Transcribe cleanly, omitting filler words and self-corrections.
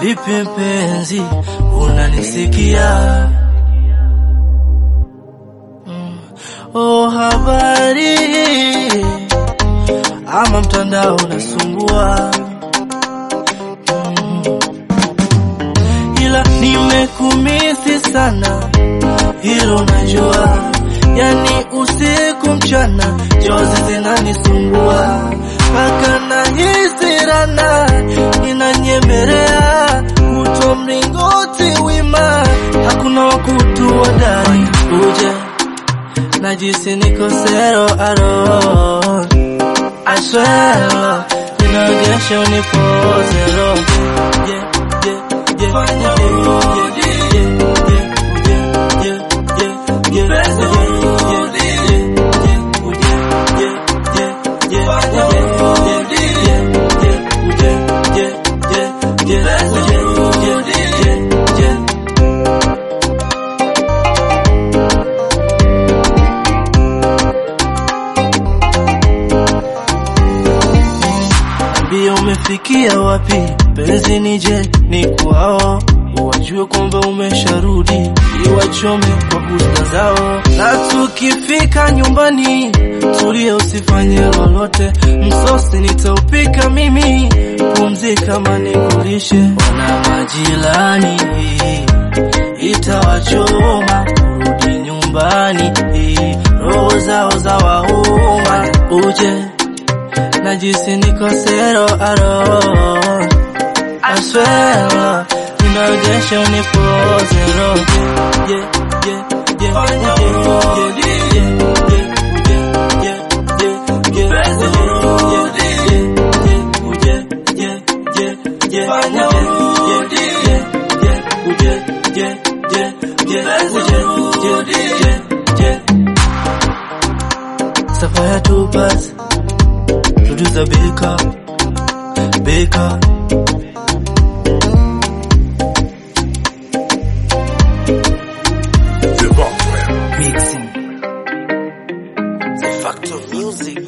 Vipi mpenzi, unanisikia? Oh, habari ama mtandao unasumbua? Ila nimekumisi sana, hilo najua. Yani usiku mchana, jozi zinanisumbua. Paka na hisi rana, inanyemelea. Kuto mlingoti wima, hakuna wakutua dari. Uje, najisi niko zero alone. I swear, ninagesha unipo zero. Fanya urudi, Fanya Ambia umefikia wapi, penzi nije ni kwao. Wajue kwamba umesharudi, iwachome kwa busta zao. Na tukifika nyumbani, tulia usifanye lolote. Msosi nitaupika mimi, pumzika manikulishe. Wana majirani, itawachoma kurudi nyumbani. Roho zao za wauma. Uje, najisi niko zero alone. I swear, ninagesha unipo zero. Fanya urudi, Fanya urudi, Fanya urudi. Sapphire to pass, producer Baker. Mixing The Factor Music.